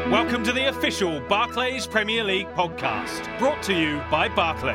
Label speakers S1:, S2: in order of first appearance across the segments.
S1: Welcome to the official Barclays Premier League podcast, brought to you by Barclays.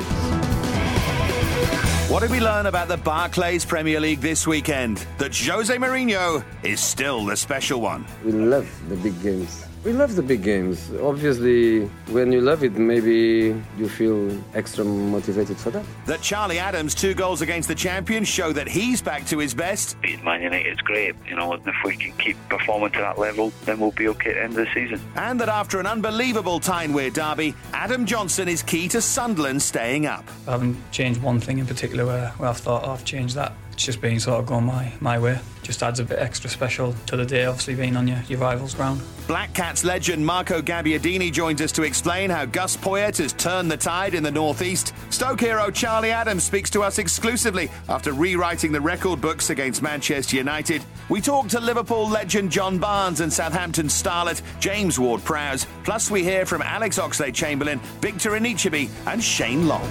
S2: What did we learn about the Barclays Premier League this weekend? That Jose Mourinho is still the special one.
S3: We love the big games. We love the big games. Obviously, when you love it, maybe you feel extra motivated for that.
S2: That Charlie Adams' 2 goals against the champions show that he's back to his best.
S4: Beating Man United's great. If we can keep performing to that level, then we'll be okay at the end of the season.
S2: And that after an unbelievable Tyne-Wear derby, Adam Johnson is key to Sunderland staying up.
S5: I haven't changed one thing in particular where I've thought I've changed that. It's just been sort of going my way. Just adds a bit extra special to the day, obviously being on your rival's ground.
S2: Black Cats legend Marco Gabbiadini joins us to explain how Gus Poyet has turned the tide in the northeast. Stoke hero Charlie Adams speaks to us exclusively after rewriting the record books against Manchester United. We talk to Liverpool legend John Barnes and Southampton starlet James Ward-Prowse. Plus we hear from Alex Oxlade-Chamberlain, Victor Anichebe and Shane Long.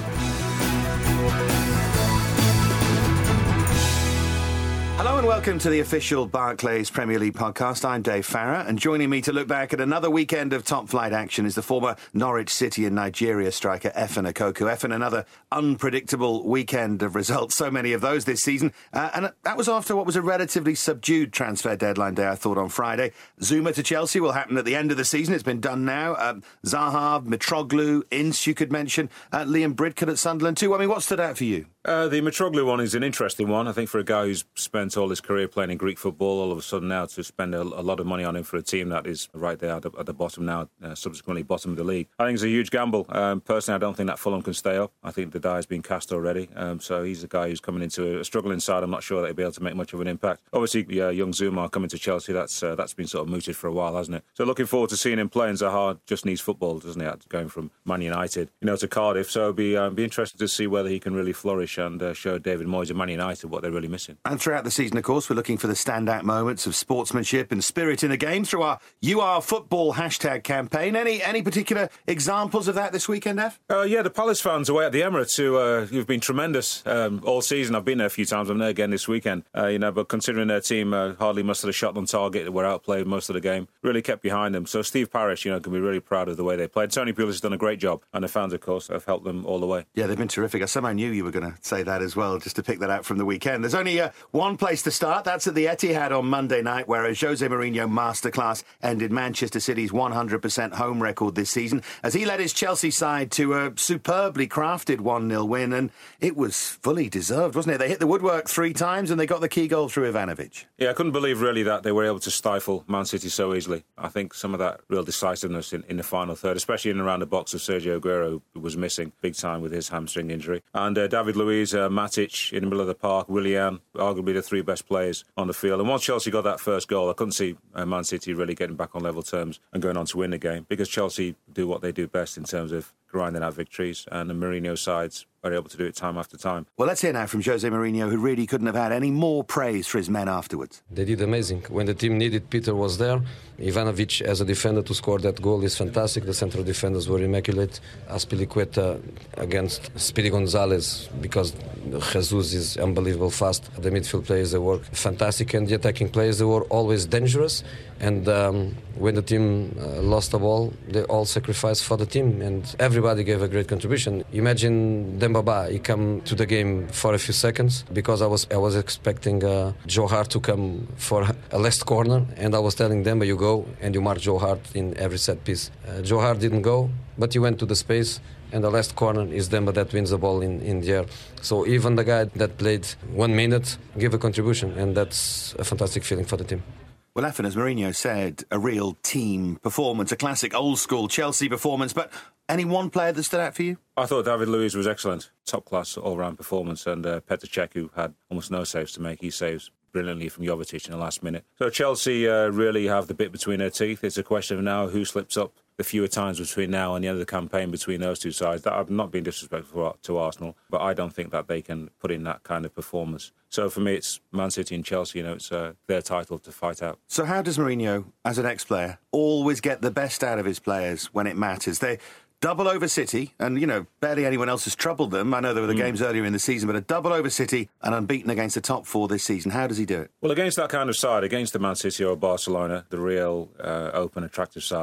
S2: Hello and welcome to the official Barclays Premier League podcast. I'm Dave Farah, and joining me to look back at another weekend of top-flight action is the former Norwich City and Nigeria striker Efen Okoku. Efen, another unpredictable weekend of results, so many of those this season. And that was after what was a relatively subdued transfer deadline day, I thought, on Friday. Zuma to Chelsea will happen at the end of the season. It's been done now. Zaha, Mitroglou, Ince, you could mention. Liam Bridcut at Sunderland too. I mean, what stood out for you?
S6: The Mitroglou one is an interesting one. I think for a guy who's spent all his career playing in Greek football, all of a sudden now to spend a lot of money on him for a team that is right there at the bottom now, subsequently bottom of the league. I think it's a huge gamble. Personally, I don't think that Fulham can stay up. I think the die has been cast already. So he's a guy who's coming into a struggling side. I'm not sure that he'll be able to make much of an impact. Obviously, young Zuma coming to Chelsea, that's been sort of mooted for a while, hasn't it? So looking forward to seeing him play. And Zaha just needs football, doesn't he? Going from Man United, to Cardiff. So it'll be interesting to see whether he can really flourish and show David Moyes and Man United what they're really missing.
S2: And throughout the season, of course, we're looking for the standout moments of sportsmanship and spirit in a game through our You Are Football hashtag campaign. Any particular examples of that this weekend, Ev?
S6: The Palace fans away at the Emirates who've been tremendous all season. I've been there a few times. I'm there again this weekend. But considering their team hardly mustered a shot on target, were outplayed most of the game, really kept behind them. So Steve Parish, can be really proud of the way they played. Tony Pulis has done a great job, and the fans, of course, have helped them all the way. Yeah, they've been terrific.
S2: I somehow knew you were going to say that as well, just to pick that out from the weekend. There's only one place to start. That's at the Etihad on Monday night, where a Jose Mourinho masterclass ended Manchester City's 100% home record this season, as he led his Chelsea side to a superbly crafted 1-0 win, and it was fully deserved, wasn't it? They hit the woodwork 3 times, and they got the key goal through Ivanovic.
S6: Yeah, I couldn't believe really that they were able to stifle Man City so easily. I think some of that real decisiveness in the final third, especially in and around the box of Sergio Aguero, was missing big time with his hamstring injury. And David Luiz, Matic in the middle of the park, Willian, arguably the 3 best players on the field. And once Chelsea got that first goal, I couldn't see Man City really getting back on level terms and going on to win the game, because Chelsea do what they do best in terms of grinding out victories, and the Mourinho sides are able to do it time after time.
S2: Well, let's hear now from Jose Mourinho, who really couldn't have had any more praise for his men afterwards.
S3: They did amazing. When the team needed, Peter was there. Ivanovic, as a defender, to score that goal is fantastic. The central defenders were immaculate. Azpilicueta against Speedy Gonzalez, because Jesus is unbelievable fast. The midfield players, they work fantastic, and the attacking players, they were always dangerous. And when the team lost the ball, they all sacrificed for the team, and everybody gave a great contribution. Imagine Dembaba, he come to the game for a few seconds, because I was expecting Joe Hart to come for a last corner, and I was telling Demba, you go and you mark Joe Hart in every set piece. Joe Hart didn't go, but he went to the space, and the last corner is Demba that wins the ball in the air. So even the guy that played 1 minute gave a contribution, and that's a fantastic feeling for the team.
S2: Well, Efen, as Mourinho said, a real team performance, a classic old-school Chelsea performance, but any one player that stood out for you?
S6: I thought David Luiz was excellent. Top-class all-round performance, and Petr Cech, who had almost no saves to make, he saves brilliantly from Jovetic in the last minute. So Chelsea really have the bit between their teeth. It's a question of now who slips up the fewer times between now and the end of the campaign between those two sides. That I've not been disrespectful to Arsenal, but I don't think that they can put in that kind of performance. So for me, it's Man City and Chelsea, it's their title to fight out.
S2: So how does Mourinho, as an ex-player, always get the best out of his players when it matters? They double over City, and, barely anyone else has troubled them. I know there were the games earlier in the season, but a double over City and unbeaten against the top 4 this season. How does he do it?
S6: Well, against that kind of side, against the Man City or Barcelona, the real open, attractive sides,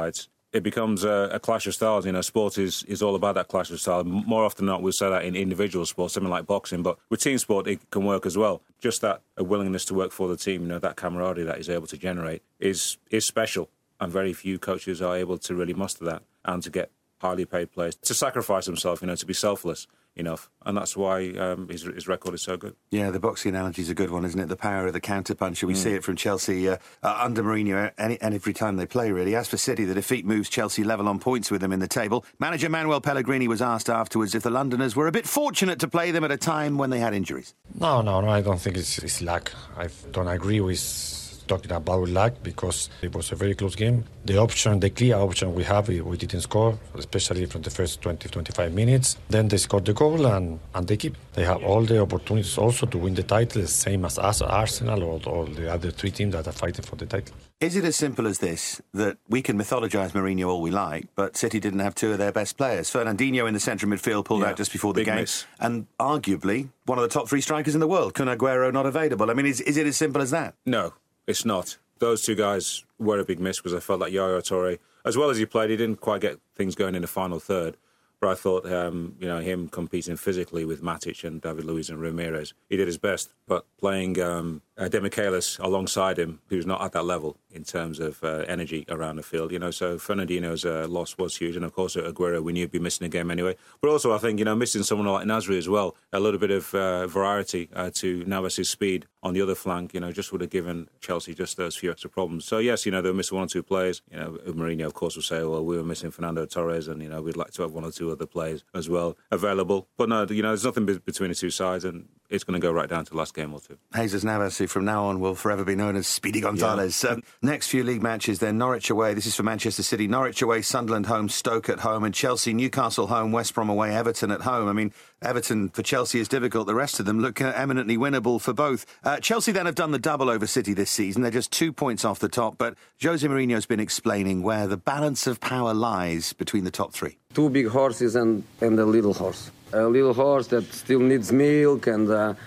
S6: it becomes a clash of styles. Sport is all about that clash of style. More often than not, we'll say that in individual sports, something like boxing, but with team sport, it can work as well. Just that a willingness to work for the team, that camaraderie that he's able to generate is special, and very few coaches are able to really muster that and to get highly paid players to sacrifice himself, to be selfless enough, and that's why his record is so good.
S2: Yeah, the boxing analogy is a good one, isn't it? The power of the counterpuncher. We see it from Chelsea under Mourinho and every time they play, really. As for City, the defeat moves Chelsea level on points with them in the table. Manager Manuel Pellegrini was asked afterwards if the Londoners were a bit fortunate to play them at a time when they had injuries.
S7: No, I don't think it's luck. I don't agree with talking about luck, because it was a very close game. The clear option we have, we didn't score, especially from the first 20-25 minutes. Then they scored the goal and they have all the opportunities also to win the title, same as us, Arsenal, or the other three teams that are fighting for the title.
S2: Is it as simple as this, that we can mythologise Mourinho all we like, but City didn't have two of their best players? Fernandinho in the central midfield pulled out just before the game.
S6: Miss.
S2: And arguably one of the top three strikers in the world, Kun Aguero, not available. I mean, is it as simple as that?
S6: No. It's not. Those two guys were a big miss, because I felt like Yaya Toure, as well as he played, he didn't quite get things going in the final third. But I thought, him competing physically with Matic and David Luiz and Ramirez, he did his best. But playing Demichelis alongside him, who's not at that level in terms of energy around the field, so Fernandinho's loss was huge. And of course, Aguero, we knew he'd be missing a game anyway. But also, I think, missing someone like Nasri as well, a little bit of variety to Navas' speed on the other flank, just would have given Chelsea just those few extra problems. So yes, they were missing one or two players. Mourinho, of course, will say, well, we were missing Fernando Torres, and we'd like to have one or two other players as well available. But no, there's nothing between the two sides, and it's going to go right down to the last game or two.
S2: Jesus Navas, who from now on will forever be known as Speedy Gonzalez.
S6: Yeah.
S2: Next few league matches, then Norwich away. This is for Manchester City. Norwich away, Sunderland home, Stoke at home, and Chelsea, Newcastle home, West Brom away, Everton at home. I mean, Everton for Chelsea is difficult. The rest of them look eminently winnable for both. Chelsea then have done the double over City this season. They're just 2 points off the top, but Jose Mourinho's been explaining where the balance of power lies between the top three.
S3: Two big horses and a little horse. A little horse that still needs milk and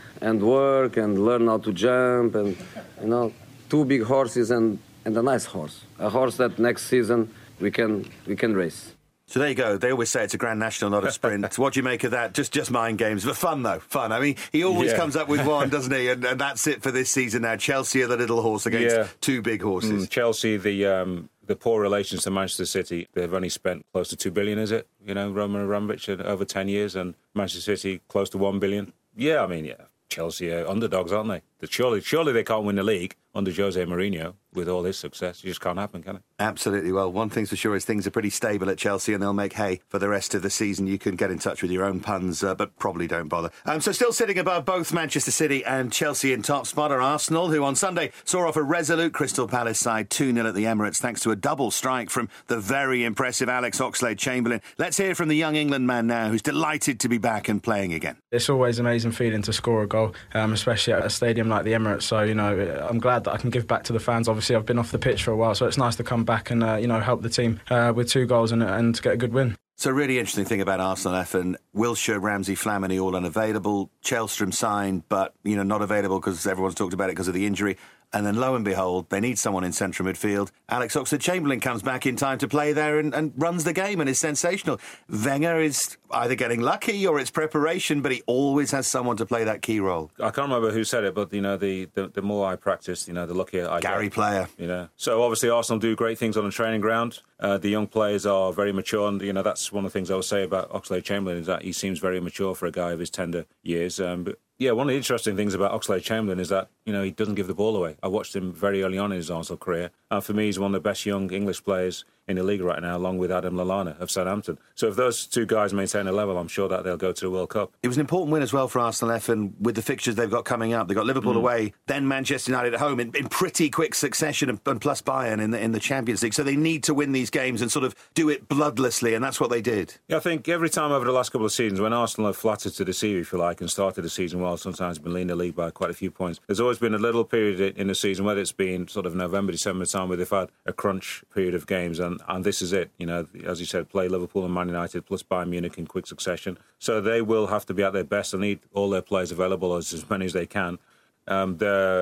S3: work and learn how to jump, and two big horses and a nice horse. A horse that next season we can race.
S2: So there you go. They always say it's a Grand National, not a sprint. What do you make of that? Just mind games. But fun, though. Fun. I mean, he always comes up with one, doesn't he? And that's it for this season now. Chelsea are the little horse against two big horses.
S6: Chelsea, the poor relations to Manchester City, they've only spent close to 2 billion, is it? Roman Abramovich over 10 years, and Manchester City close to 1 billion. Chelsea are underdogs, aren't they? Surely they can't win the league under Jose Mourinho with all his success. It just can't happen, can it?
S2: Absolutely. Well, one thing's for sure is things are pretty stable at Chelsea, and they'll make hay for the rest of the season. You can get in touch with your own puns, but probably don't bother. So still sitting above both Manchester City and Chelsea in top spot are Arsenal, who on Sunday saw off a resolute Crystal Palace side 2-0 at the Emirates, thanks to a double strike from the very impressive Alex Oxlade-Chamberlain. Let's hear from the young England man now, who's delighted to be back and playing again.
S8: It's always an amazing feeling to score a goal, especially at a stadium like the Emirates. So, I'm glad that I can give back to the fans. Obviously, I've been off the pitch for a while, so it's nice to come back and, help the team with 2 goals and get a good win.
S2: So really interesting thing about Arsenal, Efan, Wilshere, Ramsey, Flamini all unavailable. Chelstrom signed, but, not available because everyone's talked about it because of the injury. And then lo and behold, they need someone in central midfield. Alex Oxlade-Chamberlain comes back in time to play there and runs the game and is sensational. Wenger is either getting lucky or it's preparation, but he always has someone to play that key role.
S6: I can't remember who said it, but, the more I practice, the luckier I get.
S2: Gary Player.
S6: So obviously Arsenal do great things on the training ground. The young players are very mature, and, that's one of the things I would say about Oxlade-Chamberlain is that he seems very mature for a guy of his tender years. But one of the interesting things about Oxlade-Chamberlain is that, he doesn't give the ball away. I watched him very early on in his Arsenal career, and for me, he's one of the best young English players in the league right now, along with Adam Lallana of Southampton. So if those two guys maintain a level, I'm sure that they'll go to the World Cup. It
S2: was an important win as well for Arsenal, Efan, with the fixtures they've got coming up. They've got Liverpool away, then Manchester United at home in pretty quick succession, and plus Bayern in the Champions League. So they need to win these games and sort of do it bloodlessly, and that's what they did.
S6: Yeah, I think every time over the last couple of seasons, when Arsenal have flattered to deceive, if you like, and started the season well, sometimes been leading the league by quite a few points, there's always been a little period in the season, whether it's been sort of November, December time, where they've had a crunch period of games, and this is it. As you said, play Liverpool and Man United plus Bayern Munich in quick succession. So they will have to be at their best and need all their players available, as many as they can. They're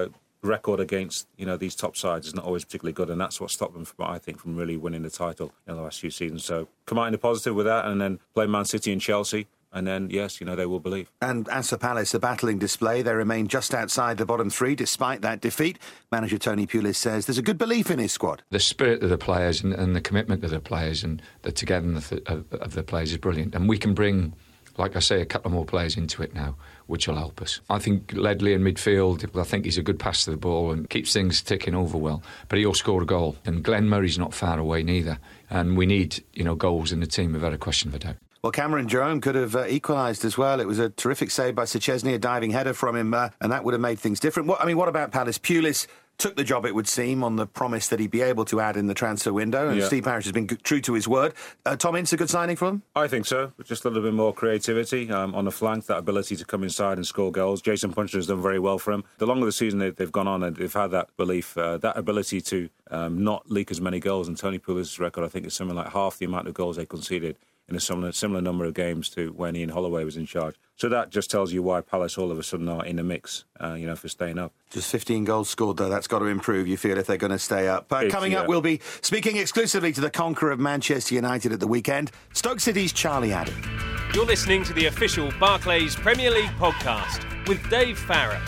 S6: record against these top sides is not always particularly good, and that's what stopped them from really winning the title in the last few seasons. So come out in the positive with that, and then play Man City and Chelsea. And then, yes, they will believe.
S2: And as for Palace, a battling display. They remain just outside the bottom three despite that defeat. Manager Tony Pulis says there's a good belief in his squad.
S9: The spirit of the players and the commitment of the players and the togetherness of the players is brilliant. And we can bring, like I say, a couple more players into it now, which will help us. I think Ledley in midfield, I think he's a good passer of the ball and keeps things ticking over well. But he'll score a goal. And Glenn Murray's not far away neither. And we need, goals in the team without a question of a doubt.
S2: Well, Cameron Jerome could have equalised as well. It was a terrific save by Szczesny, a diving header from him, and that would have made things different. What about Palace? Pulis took the job, it would seem, on the promise that he'd be able to add in the transfer window, and Steve Parish has been true to his word. Tom Ince, a good signing for him?
S6: I think so. Just a little bit more creativity on the flank, that ability to come inside and score goals. Jason Puncher has done very well for him. The longer the season they've gone on, and they've had that belief, that ability to not leak as many goals. And Tony Pulis' record, I think, is something like half the amount of goals they conceded in a similar number of games to when Ian Holloway was in charge. So that just tells you why Palace all of a sudden are in the mix, for staying up.
S2: Just 15 goals scored, though. That's got to improve, you feel, if they're going to stay up. Coming up, we'll be speaking exclusively to the conqueror of Manchester United at the weekend, Stoke City's Charlie Adam.
S1: You're listening to the official Barclays Premier League podcast with Dave Farah.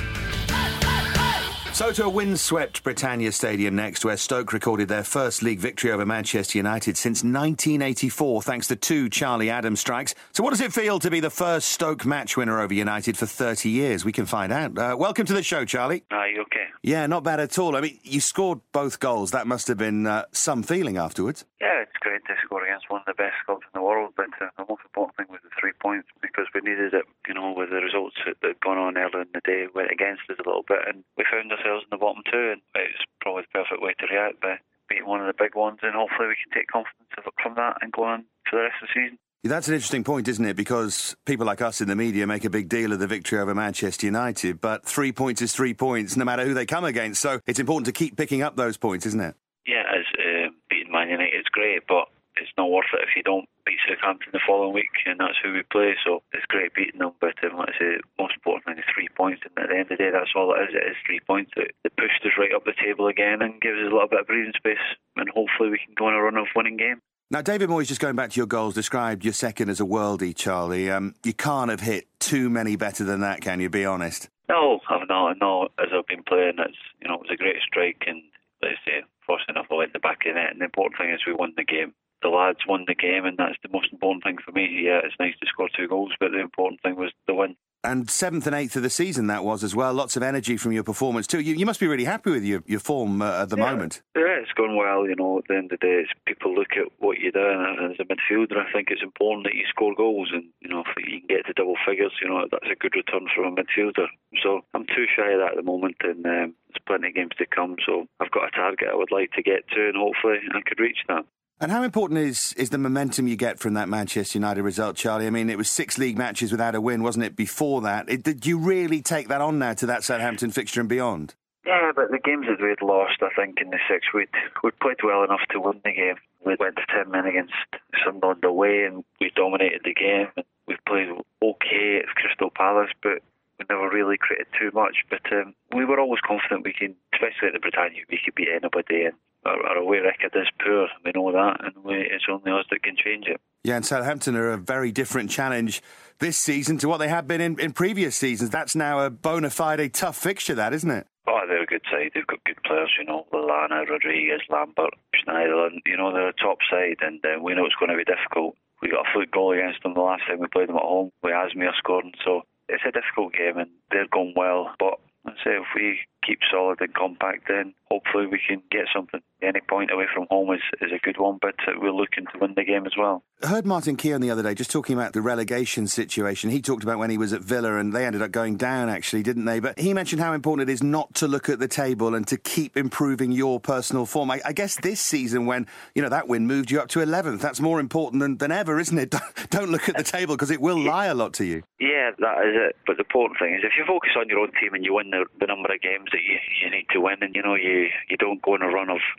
S2: So to a windswept Britannia Stadium next, where Stoke recorded their first league victory over Manchester United since 1984, thanks to 2 Charlie Adam strikes. So what does it feel to be the first Stoke match winner over United for 30 years? We can find out. Welcome to the show, Charlie.
S4: Are you okay?
S2: Yeah, not bad at all. I mean, you scored both goals. That must have been some feeling afterwards.
S4: Yeah, it's great to score against one of the best clubs in the world, but the most important thing was the 3 points, because we needed it, with the results that had gone on earlier in the day, went against us a little bit, and we found ourselves in the bottom 2, and it's probably the perfect way to react by beating one of the big ones, and hopefully we can take confidence from that and go on for the rest of the season.
S2: That's an interesting point, isn't it? Because people like us in the media make a big deal of the victory over Manchester United, but 3 points is 3 points, no matter who they come against. So it's important to keep picking up those points, isn't it?
S4: Yeah, as beating Man United is great, but it's not worth it if you don't beat Southampton the following week, and that's who we play. So it's great beating them, but like I say, most important thing is 3 points, and at the end of the day, that's all it is. It is 3 points. It pushed us right up the table again and gives us a little bit of breathing space, and hopefully we can go on a run of winning games.
S2: Now, David Moyes, just going back to your goals, described your second as a worldie, Charlie. You can't have hit too many better than that, can you? Be honest.
S4: No, I've not. As I've been playing, it was a great strike, and let's say, fortunate enough, I went in the back of the net. And the important thing is we won the game. The lads won the game, and that's the most important thing for me. Yeah, it's nice to score 2 goals, but the important thing was the win. And
S2: 7th and 8th of the season that was as well. Lots of energy from your performance too. You must be really happy with your form at the moment.
S4: Yeah, it's going well. At the end of the day, people look at what you do, and as a midfielder, I think it's important that you score goals, and if you can get to double figures, that's a good return from a midfielder. So I'm too shy of that at the moment, and there's plenty of games to come. So I've got a target I would like to get to, and hopefully I could reach that.
S2: And how important is the momentum you get from that Manchester United result, Charlie? I mean, it was 6 league matches without a win, wasn't it, before that? Did you really take that on now to that Southampton fixture and beyond?
S4: Yeah, but the games that we'd lost, I think, in the 6, we'd played well enough to win the game. We went to 10 men against Sunderland away, and we dominated the game. And we played okay at Crystal Palace, but we never really created too much. But we were always confident we can, especially at the Britannia, we could beat anybody. And our away record is poor, we know that, and it's only us that can change it.
S2: Yeah, and Southampton are a very different challenge this season to what they have been in previous seasons. That's now a bona fide tough fixture, that, isn't it?
S4: Oh, they're a good side. They've got good players, Lallana, Rodriguez, Lambert, Schneiderlin. They're a top side, and we know it's going to be difficult. We got a fluke goal against them the last time we played them at home, with Asmir scoring, so it's a difficult game, and they're going well, but I'd say if we keep solid and compact, then hopefully we can get something. Any point away from home is a good one, but we're looking to win the game as well.
S2: I heard Martin Keown the other day just talking about the relegation situation. He talked about when he was at Villa, and they ended up going down, actually, didn't they? But he mentioned how important it is not to look at the table and to keep improving your personal form. I guess this season, when that win moved you up to 11th, that's more important than ever, isn't it? Don't look at the table, because it will lie a lot to you.
S4: Yeah, that is it. But the important thing is if you focus on your own team and you win the number of games that you need to win, and you don't go on a run of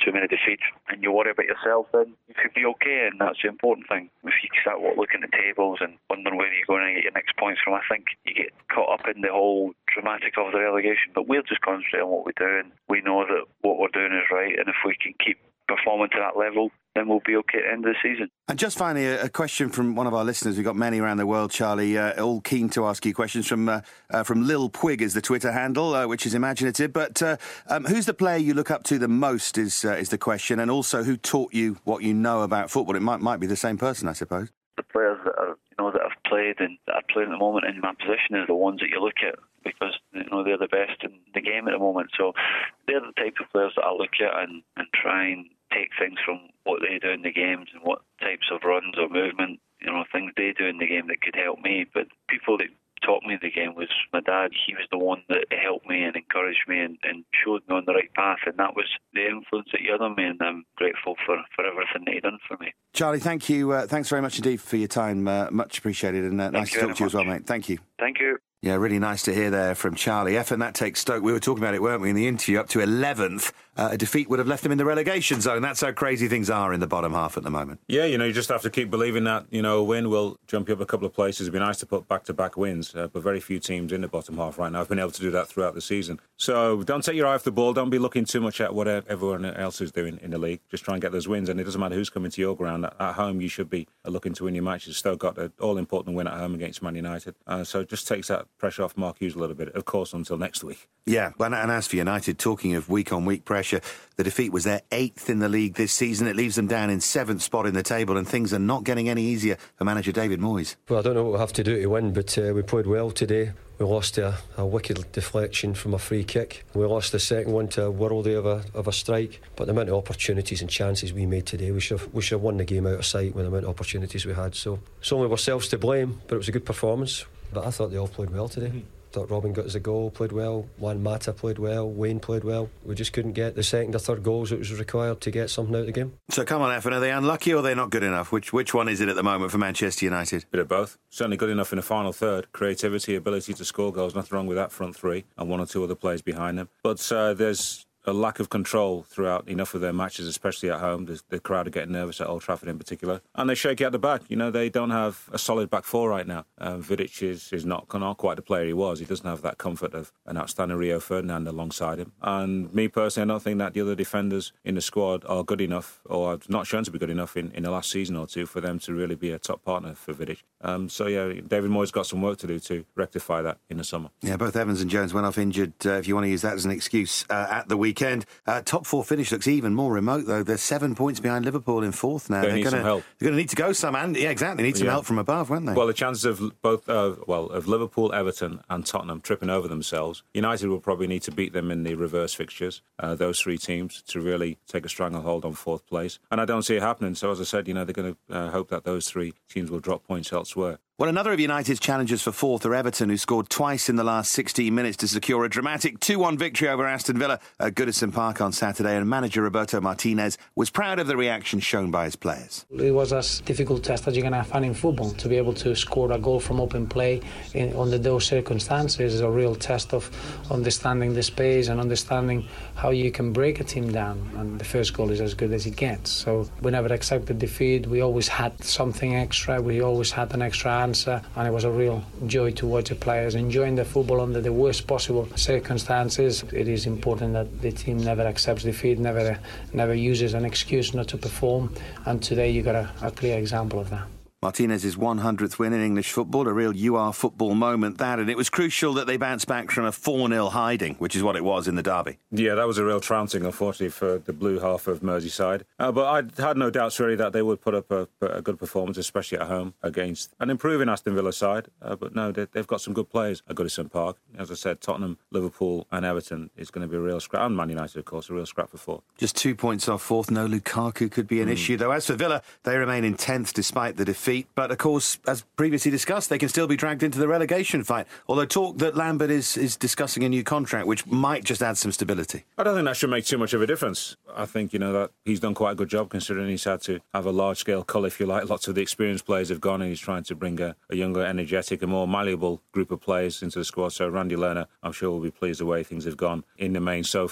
S4: too many defeats and you worry about yourself, then you could be okay, and that's the important thing. If you start looking at the tables and wondering where you're going to get your next points from, I think you get caught up in the whole dramatic of the relegation. But we'll just concentrate on what we do, and we know that what we're doing is right, and if we can keep performing to that level, then we'll be okay at the end of the season.
S2: And just finally, a question from one of our listeners. We've got many around the world, Charlie, all keen to ask you questions. From Lil Pwig is the Twitter handle, which is imaginative. But who's the player you look up to the most is the question. And also, who taught you what you know about football? It might be the same person, I suppose.
S4: The players that are, that have played and that are playing at the moment in my position is the ones that you look at, because they're the best in the game at the moment. So they're the type of players that I look at and try and take things from what they do in the games and what types of runs or movement, things they do in the game that could help me. But people that taught me the game was my dad. He was the one that helped me and encouraged me and showed me on the right path, and that was the influence that he had on me, and I'm grateful for everything that he done for me.
S2: Charlie, thank you. Thanks very much indeed for your time. Much appreciated, and nice to talk to you as well, mate. Thank you.
S4: Thank you.
S2: Yeah, really nice to hear there from Charlie F. And that takes Stoke, we were talking about it, weren't we, in the interview, up to 11th. A defeat would have left them in the relegation zone. That's how crazy things are in the bottom half at the moment.
S6: Yeah, you just have to keep believing that, a win will jump you up a couple of places. It'd be nice to put back-to-back wins, but very few teams in the bottom half right now have been able to do that throughout the season. So don't take your eye off the ball. Don't be looking too much at what everyone else is doing in the league. Just try and get those wins, and it doesn't matter who's coming to your ground. At home, you should be looking to win your matches. Stoke got an all-important win at home against Man United. So it just takes that pressure off Mark Hughes a little bit, of course, until next week.
S2: Yeah, and as for United, talking of week-on-week pressure, the defeat was their 8th in the league this season. It leaves them down in 7th spot in the table, and things are not getting any easier for manager David Moyes.
S10: Well, I don't know what we'll have to do to win, but we played well today. We lost a wicked deflection from a free kick. We lost the second one to a worldie of a strike. But the amount of opportunities and chances we made today, we should have won the game out of sight with the amount of opportunities we had. So it's only ourselves to blame, but it was a good performance. But I thought they all played well today. I thought Robin got us a goal, played well. Juan Mata played well. Wayne played well. We just couldn't get the second or third goals that was required to get something out of the game.
S2: So come on, Evan, are they unlucky or are they not good enough? Which one is it at the moment for Manchester United?
S6: Bit of both. Certainly good enough in the final third. Creativity, ability to score goals, nothing wrong with that front three, and one or two other players behind them. But there's a lack of control throughout enough of their matches, especially at home. The crowd are getting nervous at Old Trafford in particular. And they shake out the back. They don't have a solid back four right now. Vidic is not quite the player he was. He doesn't have that comfort of an outstanding Rio Ferdinand alongside him. And me personally, I don't think that the other defenders in the squad are good enough, or have not shown to be good enough in the last season or two, for them to really be a top partner for Vidic. So yeah, David Moyes got some work to do to rectify that in the summer.
S2: Yeah, both Evans and Jones went off injured, if you want to use that as an excuse, at the weekend. Top four finish looks even more remote, though. They're 7 points behind Liverpool in fourth now.
S6: They need some help.
S2: They're going to need to go some, and yeah, exactly. They need some help from above, won't they?
S6: Well, the chances of both, of Liverpool, Everton, and Tottenham tripping over themselves. United will probably need to beat them in the reverse fixtures. Those three teams to really take a stranglehold on fourth place, and I don't see it happening. So, as I said, they're going to hope that those three teams will drop points elsewhere.
S2: Well, another of United's challengers for fourth are Everton, who scored twice in the last 16 minutes to secure a dramatic 2-1 victory over Aston Villa at Goodison Park on Saturday, and manager Roberto Martinez was proud of the reaction shown by his players.
S11: It was as difficult test as you can have in football. To be able to score a goal from open play under those circumstances is a real test of understanding the space and understanding how you can break a team down, and the first goal is as good as it gets. So we never accepted defeat. We always had something extra. We always had an extra answer, and it was a real joy to watch the players enjoying the football under the worst possible circumstances. It is important that the team never accepts defeat, never uses an excuse not to perform, and today you got a clear example of that.
S2: Martinez's 100th win in English football, a real you are football moment, that, and it was crucial that they bounced back from a 4-0 hiding, which is what it was in the derby.
S6: Yeah, that was a real trouncing, unfortunately, for the blue half of Merseyside. But I had no doubts, really, that they would put up a good performance, especially at home, against an improving Aston Villa side. But no, they've got some good players at Goodison Park. As I said, Tottenham, Liverpool and Everton is going to be a real scrap, and Man United, of course, a real scrap for fourth.
S2: Just 2 points off fourth. No Lukaku could be an issue, though. As for Villa, they remain in 10th despite the defeat. But, of course, as previously discussed, they can still be dragged into the relegation fight. Although talk that Lambert is discussing a new contract, which might just add some stability.
S6: I don't think that should make too much of a difference. I think, that he's done quite a good job, considering he's had to have a large-scale cull, if you like. Lots of the experienced players have gone, and he's trying to bring a younger, energetic, a more malleable group of players into the squad. So Randy Lerner, I'm sure, will be pleased the way things have gone in the main so far.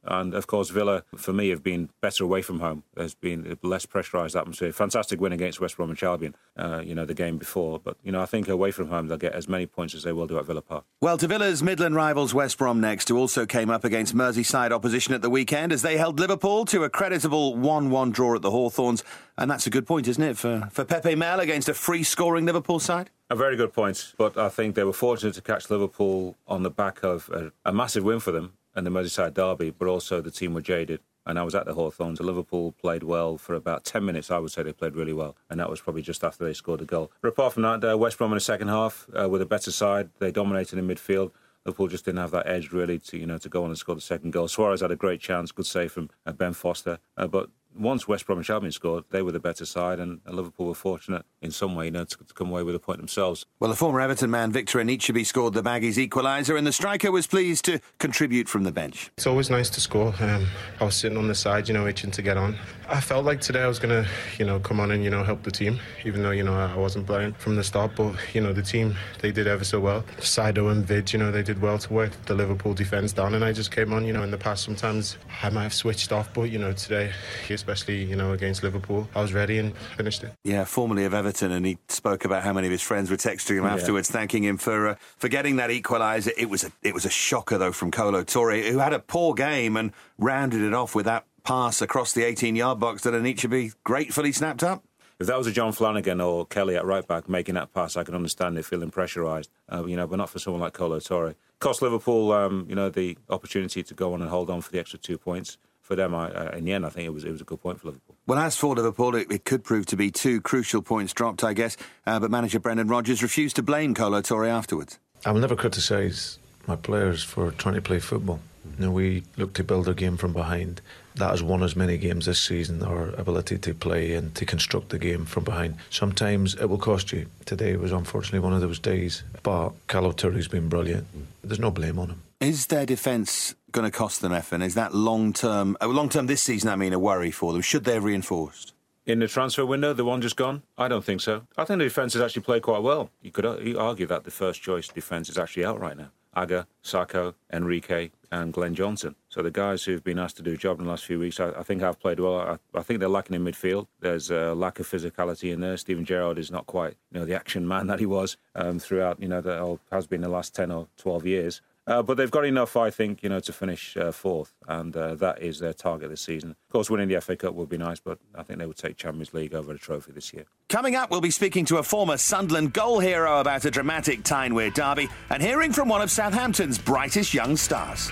S6: And, of course, Villa, for me, have been better away from home. There's been a less pressurised atmosphere. Fantastic win against West Bromwich Albion, the game before. But, I think away from home they'll get as many points as they will do at Villa Park.
S2: Well, to Villa's Midland rivals West Brom next, who also came up against Merseyside opposition at the weekend as they held Liverpool to a creditable 1-1 draw at the Hawthorns. And that's a good point, isn't it, for Pepe Mel against a free-scoring Liverpool side?
S6: A very good point. But I think they were fortunate to catch Liverpool on the back of a massive win for them in the Merseyside derby, but also the team were jaded. And I was at the Hawthorns. Liverpool played well for about 10 minutes. I would say they played really well. And that was probably just after they scored a goal. But apart from that, West Brom in the second half with a better side. They dominated in midfield. Liverpool just didn't have that edge really to go on and score the second goal. Suarez had a great chance, good save from Ben Foster. But once West Bromwich Albion scored, they were the better side, and Liverpool were fortunate in some way, to come away with a point themselves.
S2: Well, the former Everton man Victor Anichebe scored the Baggies' equaliser, and the striker was pleased to contribute from the bench.
S12: It's always nice to score. I was sitting on the side, itching to get on. I felt like today I was going to, come on and, help the team, even though, I wasn't playing from the start. But, the team, they did ever so well. Saido and Vid, they did well to work the Liverpool defence down, and I just came on. In the past, sometimes I might have switched off, but, today, especially, against Liverpool, I was ready and finished it.
S2: Yeah, formerly of Everton, and he spoke about how many of his friends were texting him afterwards, thanking him for getting that equaliser. It was a shocker, though, from Kolo Touré, who had a poor game and rounded it off with that pass across the 18-yard box that Anichebe gratefully snapped up.
S6: If that was a John Flanagan or Kelly at right back making that pass, I can understand it feeling pressurised, but not for someone like Kolo Touré. Cost Liverpool, the opportunity to go on and hold on for the extra 2 points. For them, in the end, I think it was a good point for Liverpool.
S2: Well, as for Liverpool, it could prove to be 2 crucial points dropped, I guess, but manager Brendan Rodgers refused to blame Kolo Touré afterwards.
S13: I will never criticise my players for trying to play football. We look to build our game from behind. That has won us many games this season, our ability to play and to construct the game from behind. Sometimes it will cost you. Today was unfortunately one of those days, but Kolo Touré's been brilliant. There's no blame on him.
S2: Is their defence going to cost them, Effin? Is that long-term this season, a worry for them? Should they have reinforced?
S6: In the transfer window, the one just gone? I don't think so. I think the defence has actually played quite well. You could argue that the first-choice defence is actually out right now. Aga, Sakho, Enrique and Glenn Johnson. So the guys who've been asked to do a job in the last few weeks, I think have played well. I think they're lacking in midfield. There's a lack of physicality in there. Steven Gerrard is not quite the action man that he was throughout, that has been the last 10 or 12 years. But they've got enough, I think, to finish fourth, and that is their target this season. Of course, winning the FA Cup would be nice, but I think they would take Champions League over the trophy this year.
S2: Coming up, we'll be speaking to a former Sunderland goal hero about a dramatic Tyne-Wear derby and hearing from one of Southampton's brightest young stars.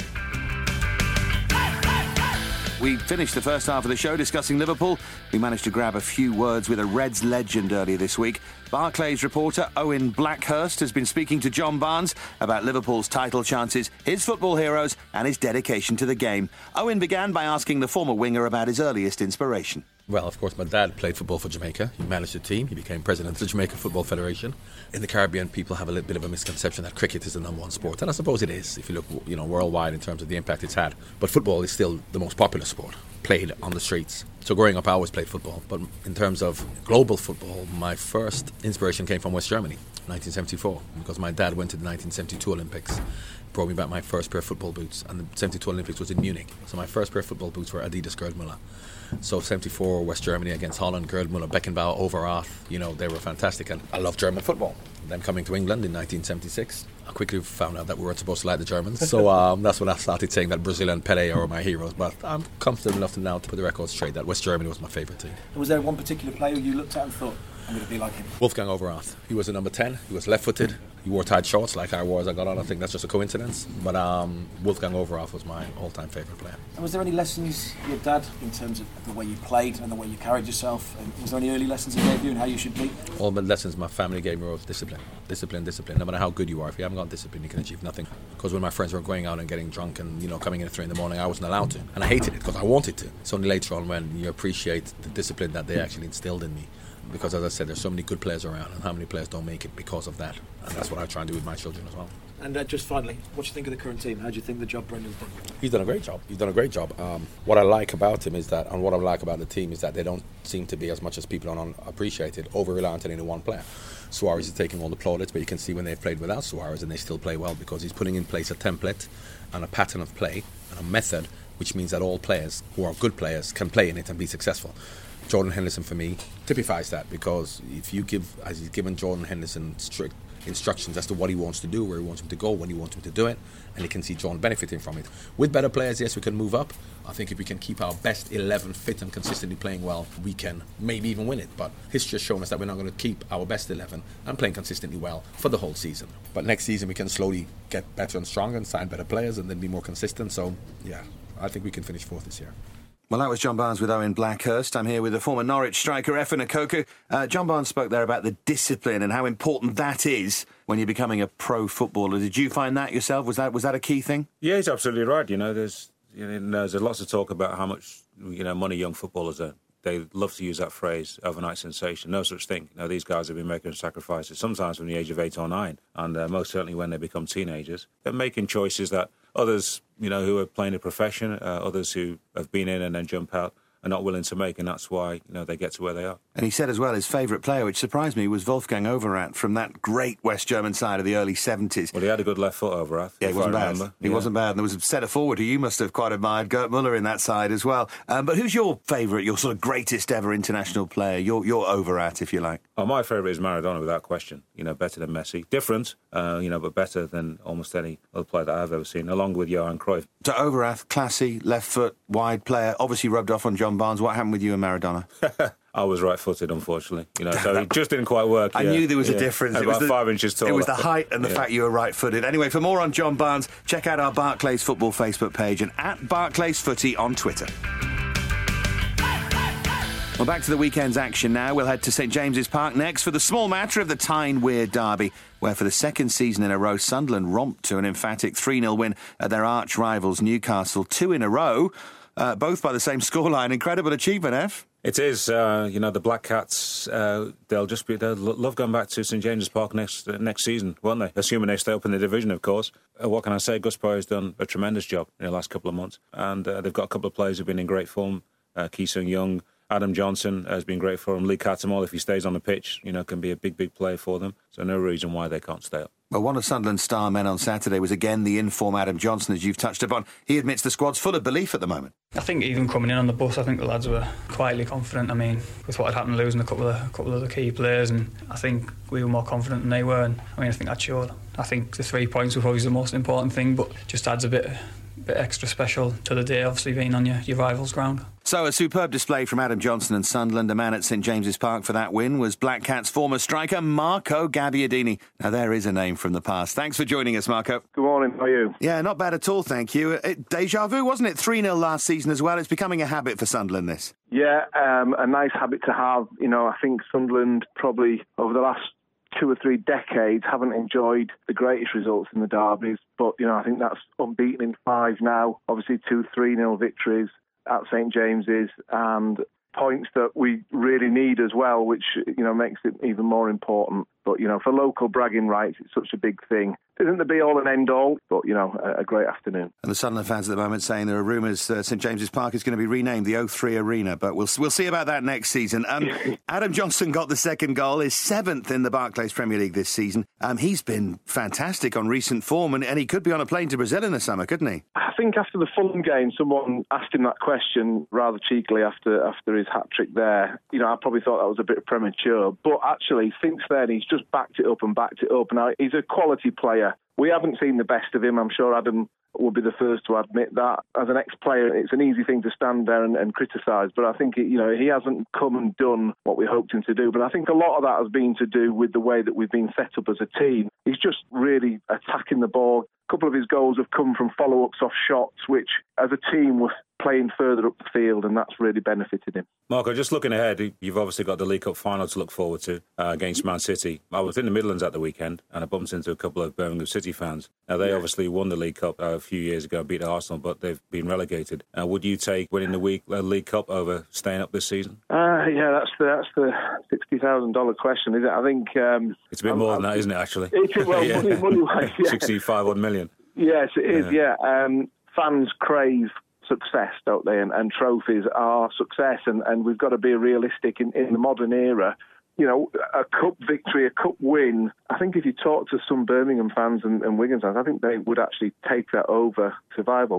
S2: We finished the first half of the show discussing Liverpool. We managed to grab a few words with a Reds legend earlier this week. Barclays reporter Owen Blackhurst has been speaking to John Barnes about Liverpool's title chances, his football heroes and his dedication to the game. Owen began by asking the former winger about his earliest inspiration.
S14: Well, of course, my dad played football for Jamaica. He managed the team. He became president of the Jamaica Football Federation. In the Caribbean, people have a little bit of a misconception that cricket is the number one sport, and I suppose it is, if you look, worldwide in terms of the impact it's had. But football is still the most popular sport, played on the streets. So growing up, I always played football. But in terms of global football, my first inspiration came from West Germany, 1974, because my dad went to the 1972 Olympics. Brought me back my first pair of football boots, and the 72 Olympics was in Munich. So my first pair of football boots were Adidas Gerdmüller. So 74 West Germany against Holland, Gerdmüller, Beckenbauer, Overath, they were fantastic, and I love German football. Then coming to England in 1976, I quickly found out that we weren't supposed to like the Germans. So that's when I started saying that Brazil and Pelé are my heroes. But I'm comfortable enough now to put the record straight that West Germany was my favourite team.
S15: Was there one particular player you looked at and thought, I'm going to be like him?
S14: Wolfgang Overath. He was a number 10. He was left-footed. He wore tight shorts like I wore as I got on. I think that's just a coincidence. But Wolfgang Overath was my all-time favourite player.
S15: And was there any lessons your dad, in terms of the way you played and the way you carried yourself? Was there any early lessons he gave you and how you should be?
S14: All the lessons my family gave me were discipline. Discipline. No matter how good you are, if you haven't got discipline, you can achieve nothing. Because when my friends were going out and getting drunk and coming in at 3 a.m, I wasn't allowed to. And I hated it because I wanted to. It's only later on when you appreciate the discipline that they actually instilled in me. Because, as I said, there's so many good players around, and how many players don't make it because of that? And that's what I try and do with my children as well.
S15: And just finally, what do you think of the current team? How do you think the job Brendan's done?
S14: He's done a great job. What I like about him is that, and what I like about the team is that they don't seem to be, as much as people don't appreciate it, over-reliant on any one player. Suarez is taking all the plaudits, but you can see when they've played without Suarez and they still play well because he's putting in place a template and a pattern of play and a method which means that all players who are good players can play in it and be successful. Jordan Henderson, for me, typifies that, because if you give, as he's given Jordan Henderson strict instructions as to what he wants to do, where he wants him to go, when he wants him to do it, and he can see Jordan benefiting from it. With better players, yes, we can move up. I think if we can keep our best 11 fit and consistently playing well, we can maybe even win it. But history has shown us that we're not going to keep our best 11 and playing consistently well for the whole season. But next season we can slowly get better and stronger and sign better players and then be more consistent. So, yeah, I think we can finish 4th this year.
S2: Well, that was John Barnes with Owen Blackhurst. I'm here with the former Norwich striker, Efan Ekoku. John Barnes spoke there about the discipline and how important that is when you're becoming a pro footballer. Did you find that yourself? Was that a key thing?
S6: Yeah, he's absolutely right. There's lots of talk about how much money young footballers earn. They love to use that phrase, overnight sensation. No such thing. These guys have been making sacrifices, sometimes from the age of 8 or 9, and most certainly when they become teenagers. They're making choices that others, who are playing a profession, others who have been in and then jump out, are not willing to make, and that's why they get to where they are.
S2: And he said as well his favourite player, which surprised me, was Wolfgang Overath from that great West German side of the early 70s.
S6: Well, he had a good left foot, Overath.
S2: Yeah, he wasn't bad. He wasn't bad. And there was a centre forward who you must have quite admired, Gerd Müller, in that side as well. But who's your favourite, your sort of greatest ever international player, your Overath, if you like?
S6: Oh, my favourite is Maradona, without question. Better than Messi. Different, but better than almost any other player that I've ever seen, along with Johan Cruyff.
S2: So Overath, classy, left foot, wide player, obviously rubbed off on John Barnes. What happened with you and Maradona?
S6: I was right-footed, unfortunately. So it just didn't quite work.
S2: I knew there was a difference.
S6: It was about 5 inches tall.
S2: It was the height and the fact you were right-footed. Anyway, for more on John Barnes, check out our Barclays Football Facebook page and at Barclays Footy on Twitter. Well, back to the weekend's action now. We'll head to St James's Park next for the small matter of the Tyne Weir derby, where for the second season in a row, Sunderland romped to an emphatic 3-0 win at their arch-rivals Newcastle. 2 in a row, both by the same scoreline. Incredible achievement, Ev.
S6: It is. The Black Cats, they'll love going back to St James's Park next season, won't they? Assuming they stay up in the division, of course. What can I say? Gus Poyet has done a tremendous job in the last couple of months. And they've got a couple of players who've been in great form. Ki Sung-young, Adam Johnson has been great for him. Lee Cattermole, if he stays on the pitch, can be a big, big player for them. So no reason why they can't stay up.
S2: Well, one of Sunderland's star men on Saturday was again the in-form Adam Johnson, as you've touched upon. He admits the squad's full of belief at the moment.
S5: I think even coming in on the bus, I think the lads were quietly confident. I mean, with what had happened, losing a couple of the key players, and I think we were more confident than they were. And I think that showed. I think the 3 points were probably the most important thing, but just adds a bit extra special to the day, obviously being on your rival's ground.
S2: So a superb display from Adam Johnson and Sunderland. A man at St James's Park for that win was Black Cats' former striker Marco Gabbiadini. Now there is a name from the past. Thanks for joining us, Marco.
S16: Good morning, how are you?
S2: Yeah, not bad at all, thank you. Deja vu, wasn't it? 3-0 last season as well. It's becoming a habit for Sunderland, this.
S16: Yeah, a nice habit to have. I think Sunderland probably over the last 2 or 3 decades haven't enjoyed the greatest results in the derbies, but I think that's unbeaten in 5 now. Obviously 2 3-0 victories at St James's and points that we really need as well, which makes it even more important. But for local bragging rights, it's such a big thing. It isn't the be all and end all, but a great afternoon.
S2: And the Sunderland fans at the moment saying there are rumours St James's Park is going to be renamed the O3 Arena, but we'll see about that next season. Adam Johnson got the second goal, his 7th in the Barclays Premier League this season. He's been fantastic on recent form, and he could be on a plane to Brazil in the summer, couldn't he?
S16: I think after the Fulham game, someone asked him that question rather cheekily after his hat-trick there. I probably thought that was a bit premature, but actually since then he's just backed it up. Now, he's a quality player. We haven't seen the best of him. I'm sure Adam will be the first to admit that. As an ex-player, it's an easy thing to stand there and criticise, but I think he hasn't come and done what we hoped him to do. But I think a lot of that has been to do with the way that we've been set up as a team. He's just really attacking the ball. A couple of his goals have come from follow-ups off shots, which as a team we're playing further up the field, and that's really benefited him.
S6: Marco, just looking ahead, you've obviously got the League Cup final to look forward to against Man City. I was in the Midlands at the weekend and I bumped into a couple of Birmingham City fans. Now, they obviously won the League Cup a few years ago, beat Arsenal, but they've been relegated. Would you take winning the League Cup over staying up this season?
S16: Yeah, that's the $60,000 question, is it? I think
S6: it's a bit more than that, isn't it? Actually,
S16: money-wise, yeah.
S6: 65 million.
S16: Yes, it is. Yeah, fans crave success, don't they? And trophies are success, and we've got to be realistic in the modern era. A cup victory, a cup win, I think if you talk to some Birmingham fans and Wigan fans, I think they would actually take that over survival.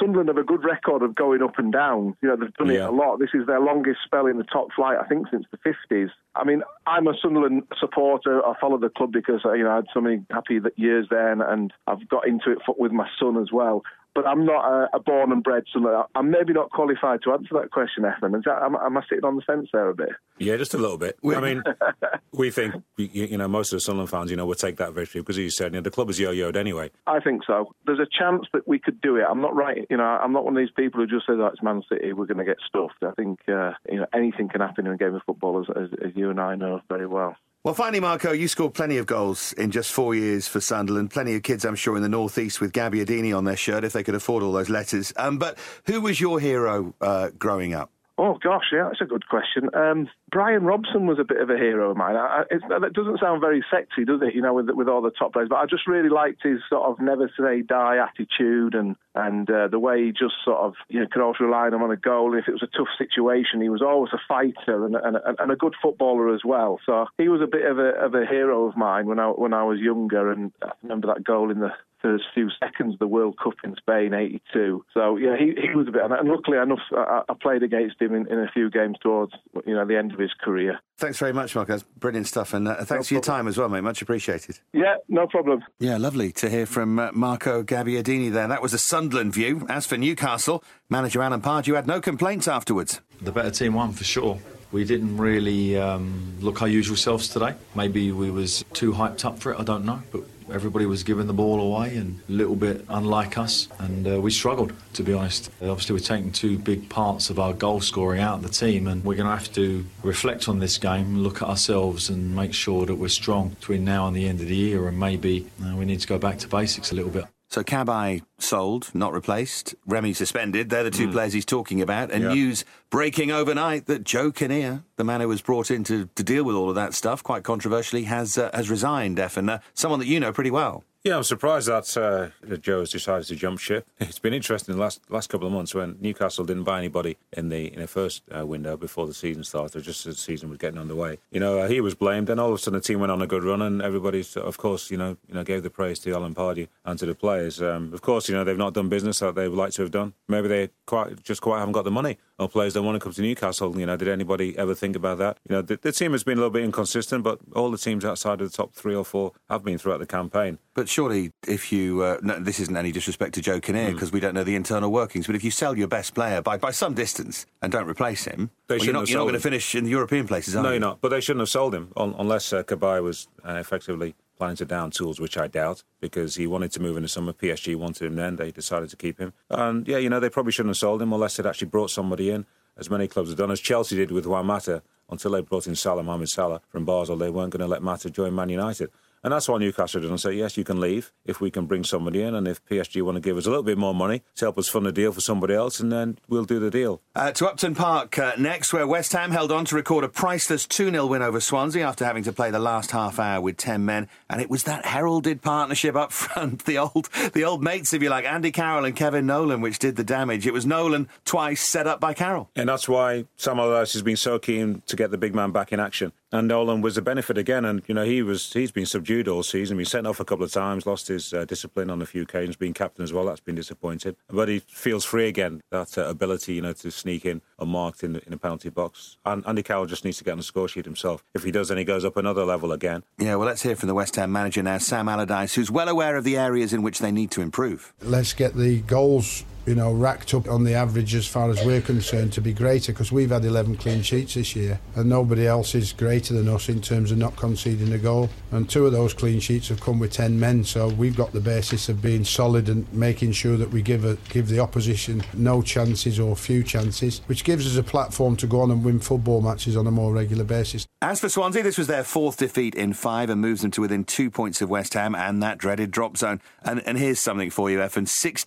S16: Sunderland have a good record of going up and down. You know, they've done it a lot. This is their longest spell in the top flight, I think, since the 50s. I mean, I'm a Sunderland supporter. I follow the club because, you know, I had so many happy years there, and I've got into it with my son as well. But I'm not a born and bred Sunderland. I'm maybe not qualified to answer that question, Efan. Am I sitting on the fence there a bit?
S6: Yeah, just a little bit. I mean, we think, you know, most of the Sunderland fans, you know, will take that victory because, as you said, you know, the club is yo-yoed anyway.
S16: I think so. There's a chance that we could do it. I'm not right. You know, I'm not one of these people who just says, "Oh, it's Man City, we're going to get stuffed." I think, you know, anything can happen in a game of football, as you and I know very well.
S2: Well, finally, Marco, you scored plenty of goals in just 4 years for Sunderland. Plenty of kids, I'm sure, in the North East with Gabbiadini on their shirt, if they could afford all those letters. But who was your hero growing up?
S16: Oh, gosh, yeah, that's a good question. Brian Robson was a bit of a hero of mine. That doesn't sound very sexy, does it, you know, with all the top players? But I just really liked his sort of never-say-die attitude and the way he just sort of, you know, could always rely on him on a goal. And if it was a tough situation, he was always a fighter and a good footballer as well. So he was a bit of a hero of mine when I was younger. And I remember that goal in the first few seconds of the World Cup in Spain, 82. So, yeah, he was a bit... And luckily enough, I played against him in a few games towards, you know, the end of his career.
S2: Thanks very much, Marco. That's brilliant stuff. And thanks for your time as well, mate. Much appreciated.
S16: Yeah, no problem.
S2: Yeah, lovely to hear from Marco Gabbiadini there. That was a Sunderland view. As for Newcastle, manager Alan Pardew had no complaints afterwards.
S17: The better team won, for sure. We didn't really look our usual selves today. Maybe we was too hyped up for it, I don't know. But everybody was giving the ball away and a little bit unlike us. And we struggled, to be honest. Obviously, we're taking two big parts of our goal scoring out of the team. And we're going to have to reflect on this game, look at ourselves and make sure that we're strong between now and the end of the year. And maybe we need to go back to basics a little bit.
S2: So Cabaye sold, not replaced. Remy suspended. They're the two players he's talking about. And news breaking overnight that Joe Kinnear, the man who was brought in to deal with all of that stuff, quite controversially, has resigned, Efan. Someone that you know pretty well.
S6: Yeah, I'm surprised that Joe has decided to jump ship. It's been interesting the last couple of months when Newcastle didn't buy anybody in the first window before the season started, just as the season was getting underway. You know, he was blamed, then all of a sudden the team went on a good run, and everybody, of course, you know, gave the praise to Alan Pardew and to the players. Of course, you know, they've not done business that they would like to have done. Maybe they quite haven't got the money. Or players don't want to come to Newcastle. You know, did anybody ever think about that? You know, the team has been a little bit inconsistent, but all the teams outside of the top 3 or 4 have been throughout the campaign.
S2: But surely, if you... no, this isn't any disrespect to Joe Kinnear, because we don't know the internal workings, but if you sell your best player by some distance and don't replace him, you're not going to finish in the European places, are you?
S6: No, you're not. But they shouldn't have sold him, unless Cabaye was effectively planning to down tools, which I doubt, because he wanted to move in the summer. PSG wanted him then. They decided to keep him. And, yeah, you know, they probably shouldn't have sold him unless they'd actually brought somebody in, as many clubs have done, as Chelsea did with Juan Mata. Until they brought in Mohamed Salah from Basel, they weren't going to let Mata join Man United. And that's why Newcastle didn't say, yes, you can leave if we can bring somebody in, and if PSG want to give us a little bit more money to help us fund a deal for somebody else, and then we'll do the deal.
S2: To Upton Park next, where West Ham held on to record a priceless 2-0 win over Swansea after having to play the last half hour with 10 men. And it was that heralded partnership up front, the old mates, if you like, Andy Carroll and Kevin Nolan, which did the damage. It was Nolan twice set up by Carroll.
S6: And that's why Sam Allardyce has been so keen to get the big man back in action. And Nolan was a benefit again, and you know he's been subdued all season. Been sent off a couple of times, lost his discipline on a few occasions, being captain as well. That's been disappointed, but he feels free again. That ability, you know, to sneak in unmarked in a penalty box. And Andy Carroll just needs to get on the score sheet himself. If he does, then he goes up another level again.
S2: Yeah, well, let's hear from the West Ham manager now, Sam Allardyce, who's well aware of the areas in which they need to improve.
S18: Let's get the goals, you know, racked up on the average as far as we're concerned to be greater, because we've had 11 clean sheets this year and nobody else is greater than us in terms of not conceding a goal, and 2 of those clean sheets have come with 10 men, so we've got the basis of being solid and making sure that we give the opposition no chances or few chances, which gives us a platform to go on and win football matches on a more regular basis.
S2: As for Swansea, this was their 4th defeat in 5 and moves them to within 2 points of West Ham and that dreaded drop zone. And here's something for you, Efan.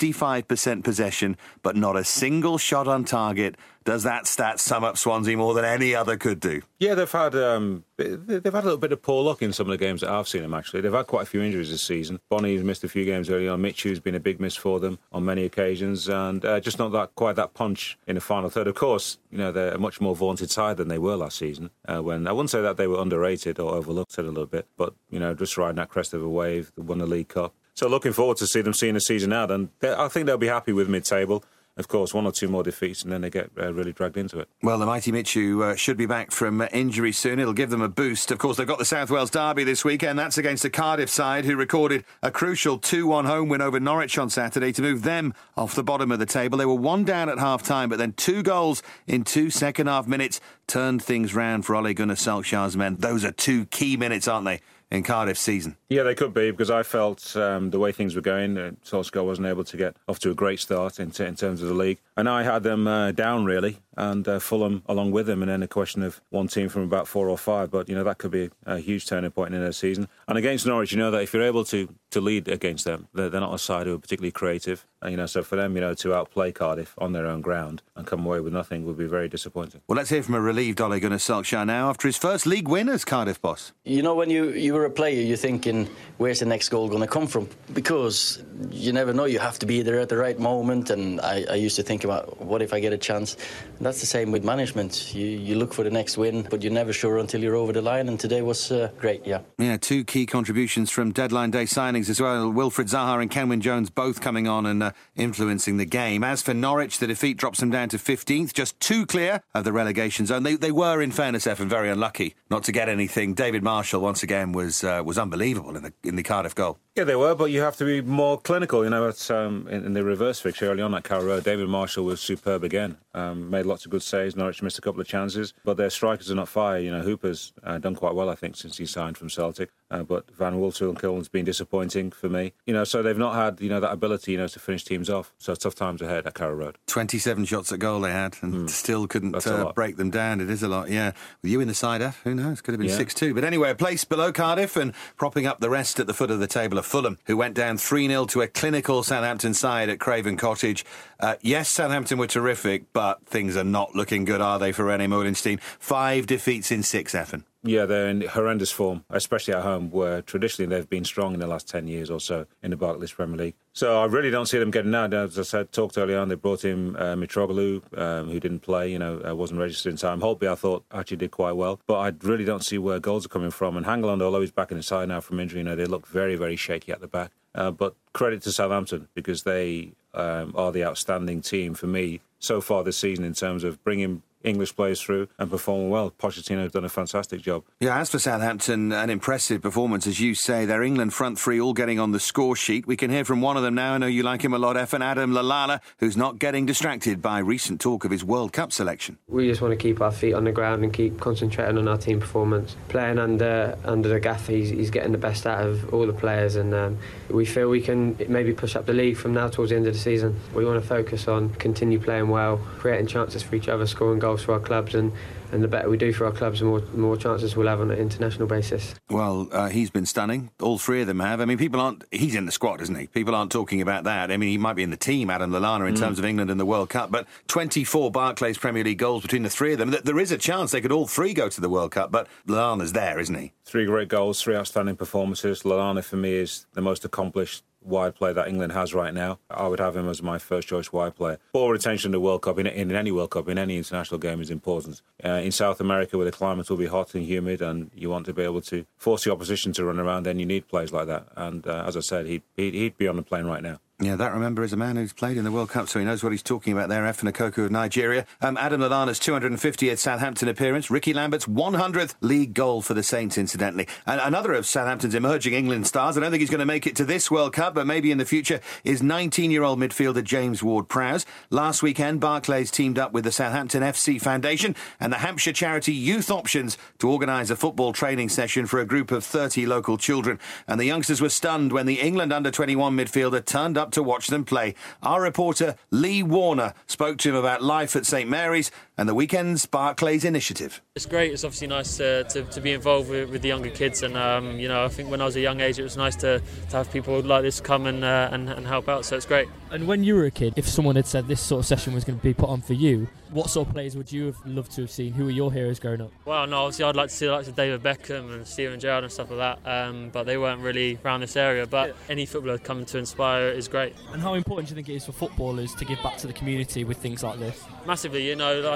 S2: 65% possession, but not a single shot on target. Does that stat sum up Swansea more than any other could do?
S6: Yeah, they've had a little bit of poor luck in some of the games that I've seen them, actually. They've had quite a few injuries this season. Bonnie's missed a few games early on. Michu's been a big miss for them on many occasions, and just not quite that punch in the final third. Of course, you know, they're a much more vaunted side than they were last season, when I wouldn't say that they were underrated or overlooked a little bit, but, you know, just riding that crest of a wave, they won the League Cup. So looking forward to see them seeing the season out, and I think they'll be happy with mid-table. Of course, 1 or 2 more defeats and then they get really dragged into it.
S2: Well, the mighty Michu should be back from injury soon. It'll give them a boost. Of course, they've got the South Wales Derby this weekend. That's against a Cardiff side who recorded a crucial 2-1 home win over Norwich on Saturday to move them off the bottom of the table. They were 1 down at half-time, but then 2 goals in 2 second-half minutes turned things round for Ole Gunnar Solskjaer's men. Those are 2 key minutes, aren't they, in Cardiff's season?
S6: Yeah, they could be, because I felt the way things were going, Solskjaer wasn't able to get off to a great start in terms of the league. And I had them down, really, and Fulham along with them, and then a question of one team from about 4 or 5. But, that could be a huge turning point in their season. And against Norwich, that if you're able to lead against them, they're not a side who are particularly creative. So for them, to outplay Cardiff on their own ground and come away with nothing would be very disappointing.
S2: Well, let's hear from a relieved Ole Gunnar Solskjaer now after his first league win as Cardiff boss.
S19: When you were a player, you're thinking, where's the next goal going to come from? Because you never know, you have to be there at the right moment. And I used to think about, what if I get a chance? And that's the same with management. You look for the next win, but you're never sure until you're over the line. And today was great, yeah.
S2: Yeah, 2 key contributions from deadline day signings as well. Wilfred Zaha and Kenwyne Jones both coming on and influencing the game. As for Norwich, the defeat drops them down to 15th, just 2 clear of the relegation zone. They were, in fairness, Evan, very unlucky not to get anything. David Marshall, once again, was unbelievable in the Cardiff goal.
S6: Yeah, they were, but you have to be more clinical. It's in the reverse fixture early on at Carrow Road. David Marshall was superb again. Made lots of good saves. Norwich missed a couple of chances, but their strikers are not fire. Hooper's done quite well, I think, since he signed from Celtic. But Van Wolfswinkel's been disappointing for me. So they've not had, that ability, to finish teams off. So tough times ahead at Carrow Road.
S2: 27 shots at goal they had and still couldn't break them down. It is a lot, yeah. With you in the side, who knows? Could have been 6-2. But anyway, a place below Cardiff and propping up the rest at the foot of the table of Fulham, who went down 3-0 to a clinical Southampton side at Craven Cottage. Yes, Southampton were terrific, but things are not looking good, are they, for René Meulenstein? 5 defeats in 6, Evan.
S6: Yeah, they're in horrendous form, especially at home, where traditionally they've been strong in the last 10 years or so in the Barclays Premier League. So I really don't see them getting out. As I said, talked earlier on, they brought in Mitroglou, who didn't play, wasn't registered in time. Holtby, I thought, actually did quite well. But I really don't see where goals are coming from. And Hangeland, although he's back in the side now from injury, they look very, very shaky at the back. But credit to Southampton, because they are the outstanding team for me so far this season in terms of bringing English players through and performing well. Pochettino has done a fantastic job.
S2: Yeah, as for Southampton, an impressive performance, as you say. Their England front 3 all getting on the score sheet. We can hear from one of them now. I know you like him a lot, Evan. Adam Lallana, who's not getting distracted by recent talk of his World Cup selection.
S20: We just want to keep our feet on the ground and keep concentrating on our team performance. Playing under the gaffer, he's getting the best out of all the players, and we feel we can maybe push up the league from now towards the end of the season. We want to focus on continue playing well, creating chances for each other, scoring goals for our clubs, and the better we do for our clubs, the more chances we'll have on an international basis.
S2: Well, he's been stunning. All 3 of them have. I mean, he's in the squad, isn't he? People aren't talking about that. I mean, he might be in the team, Adam Lallana, in terms of England and the World Cup, but 24 Barclays Premier League goals between the 3 of them. There is a chance they could all 3 go to the World Cup, but Lallana's there, isn't he?
S6: 3 great goals, 3 outstanding performances. Lallana, for me, is the most accomplished wide player that England has right now. I would have him as my first choice wide player. Ball retention in the World Cup, in any World Cup, in any international game is important. In South America, where the climate will be hot and humid and you want to be able to force the opposition to run around, then you need players like that. And as I said, he'd be on the plane right now.
S2: Yeah, that, remember, is a man who's played in the World Cup, so he knows what he's talking about there. Efan Ekoku of Nigeria. Adam Lallana's 250th Southampton appearance. Ricky Lambert's 100th league goal for the Saints, incidentally. And another of Southampton's emerging England stars, I don't think he's going to make it to this World Cup, but maybe in the future, is 19-year-old midfielder James Ward-Prowse. Last weekend, Barclays teamed up with the Southampton FC Foundation and the Hampshire charity Youth Options to organise a football training session for a group of 30 local children. And the youngsters were stunned when the England under-21 midfielder turned up to watch them play. Our reporter Lee Warner spoke to him about life at St Mary's and the weekend's Barclays initiative.
S21: It's great. It's obviously nice to be involved with the younger kids, and I think when I was a young age it was nice to have people like this come and help out, so it's great.
S22: And when you were a kid, if someone had said this sort of session was going to be put on for you, what sort of players would you have loved to have seen? Who were your heroes growing up?
S21: Well, no, obviously I'd like to see the likes of David Beckham and Steven Gerrard and stuff like that, but they weren't really around this area. But any footballer coming to inspire is great.
S22: And how important do you think it is for footballers to give back to the community with things like this?
S21: Massively, like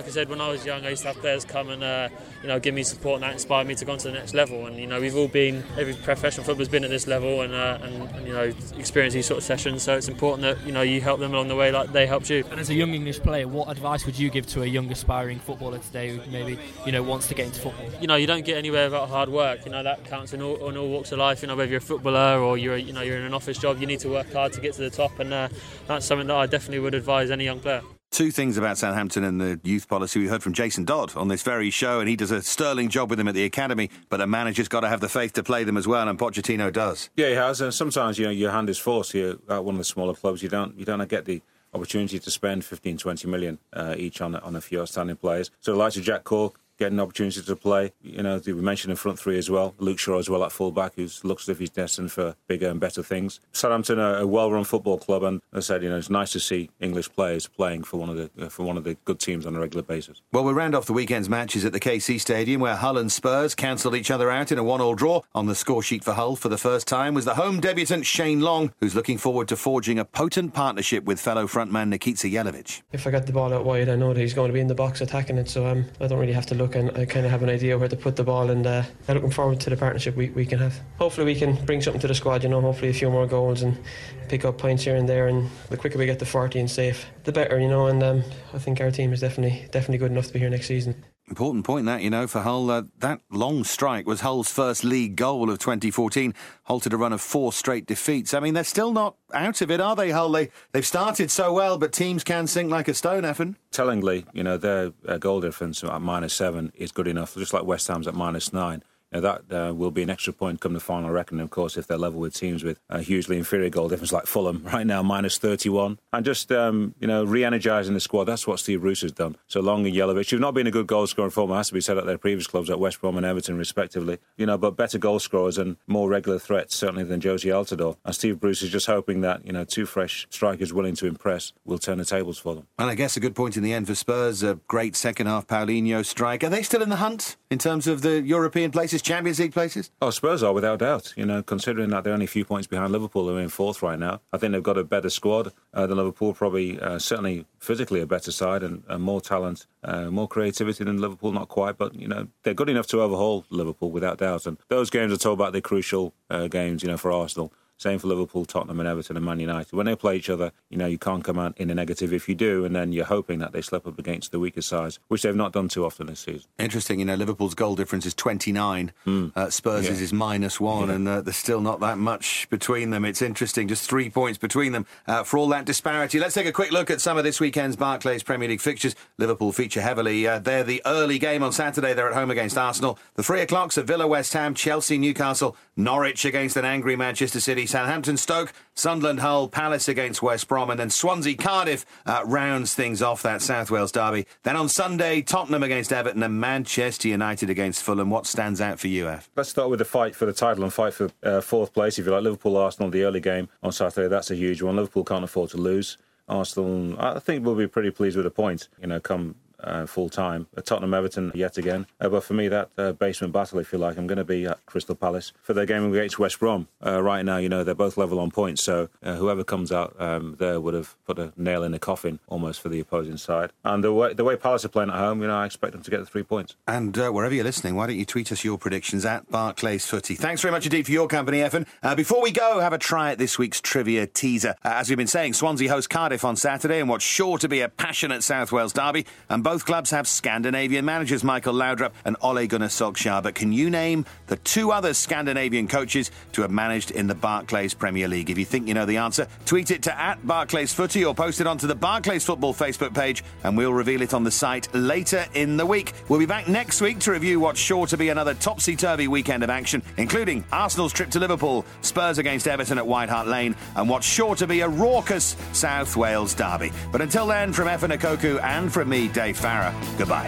S21: I said, when I was young, I used to have players come and give me support, and that inspired me to go on to the next level. And we've all been, every professional footballer's been at this level, and experienced these sort of sessions. So it's important that you help them along the way like they helped you.
S22: And as a young English player, what advice would you give to a young aspiring footballer today who maybe wants to get into football?
S21: You don't get anywhere without hard work. That counts in all walks of life. Whether you're a footballer or you're in an office job, you need to work hard to get to the top, and that's something that I definitely would advise any young player.
S2: Two things about Southampton and the youth policy. We heard from Jason Dodd on this very show, and he does a sterling job with them at the academy, but the manager's got to have the faith to play them as well, and Pochettino does.
S6: Yeah, he has, and sometimes your hand is forced. You're at one of the smaller clubs, you don't get the opportunity to spend 15-20 million each on a few outstanding players. So the likes of Jack Cork getting an opportunity to play. We mentioned in front three as well. Luke Shaw as well at full-back, who looks as if he's destined for bigger and better things. Southampton are a well-run football club, and as I said, it's nice to see English players playing for one of the good teams on a regular basis.
S2: Well, we'll round off the weekend's matches at the KC Stadium, where Hull and Spurs cancelled each other out in a 1-1 draw. On the score sheet for Hull for the first time was the home debutant Shane Long, who's looking forward to forging a potent partnership with fellow frontman Nikita Jelavic.
S3: If I get the ball out wide, I know that he's going to be in the box attacking it, so I don't really have to look, and I kind of have an idea where to put the ball, and I'm looking forward to the partnership we can have. Hopefully we can bring something to the squad, hopefully a few more goals and pick up points here and there, and the quicker we get to 40 and safe, the better, and I think our team is definitely good enough to be here next season.
S2: Important point that, for Hull, that long strike was Hull's first league goal of 2014, halted a run of 4 straight defeats. I mean, they're still not out of it, are they, Hull? They've started so well, but teams can sink like a stone, Effin.
S6: Tellingly, their goal difference at -7 is good enough, just like West Ham's at -9. That will be an extra point come the final reckoning, of course, if they're level with teams with a hugely inferior goal difference like Fulham right now, -31. And just, re-energising the squad. That's what Steve Bruce has done. So Long and Jelavic, who've not been a good goal scorer form, has to be said at their previous clubs at West Brom and Everton, respectively. But better goal scorers and more regular threats, certainly, than Josie Altidore. And Steve Bruce is just hoping that, 2 fresh strikers willing to impress will turn the tables for them.
S2: And I guess a good point in the end for Spurs, a great second-half Paulinho strike. Are they still in the hunt in terms of the European places? Champions League places?
S6: Oh, Spurs are, without doubt. Considering that they're only a few points behind Liverpool, who are in 4th right now. I think they've got a better squad than Liverpool, probably certainly physically a better side and more talent, more creativity than Liverpool, not quite, but, they're good enough to overhaul Liverpool, without doubt. And those games are told about the crucial games, for Arsenal. Same for Liverpool, Tottenham and Everton and Man United. When they play each other, you can't come out in a negative if you do, and then you're hoping that they slip up against the weaker sides, which they've not done too often this season.
S2: Interesting, Liverpool's goal difference is 29. Spurs' is -1, and there's still not that much between them. It's interesting, just 3 points between them for all that disparity. Let's take a quick look at some of this weekend's Barclays Premier League fixtures. Liverpool feature heavily. They're the early game on Saturday. They're at home against Arsenal. The 3 o'clocks are Villa, West Ham, Chelsea, Newcastle, Norwich against an angry Manchester City, Southampton, Stoke, Sunderland, Hull, Palace against West Brom, and then Swansea, Cardiff rounds things off that South Wales derby. Then on Sunday, Tottenham against Everton and Manchester United against Fulham. What stands out for you, Ev?
S6: Let's start with the fight for the title and fight for 4th place, if you like. Liverpool, Arsenal, the early game on Saturday, that's a huge one. Liverpool can't afford to lose. Arsenal, I think, will be pretty pleased with a point, come full time. Tottenham, Everton yet again. But for me, that basement battle, if you like, I'm going to be at Crystal Palace for their game against West Brom. Right now, they're both level on points, so whoever comes out there would have put a nail in the coffin almost for the opposing side. And the way Palace are playing at home, I expect them to get the 3 points.
S2: And wherever you're listening, why don't you tweet us your predictions at Barclays Footy. Thanks very much indeed for your company, Effin. Before we go, have a try at this week's trivia teaser. As we've been saying, Swansea host Cardiff on Saturday in what's sure to be a passionate South Wales derby, and both clubs have Scandinavian managers Michael Laudrup and Ole Gunnar Solskjaer. But can you name the 2 other Scandinavian coaches to have managed in the Barclays Premier League? If you think you know the answer, tweet it to at Barclays Footy or post it onto the Barclays Football Facebook page, and we'll reveal it on the site later in the week. We'll be back next week to review what's sure to be another topsy-turvy weekend of action, including Arsenal's trip to Liverpool, Spurs against Everton at White Hart Lane, and what's sure to be a raucous South Wales derby. But until then, from Effin Okoku and from me, Dave Farah, goodbye.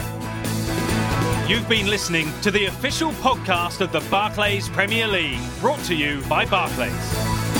S1: You've been listening to the official podcast of the Barclays Premier League, brought to you by Barclays.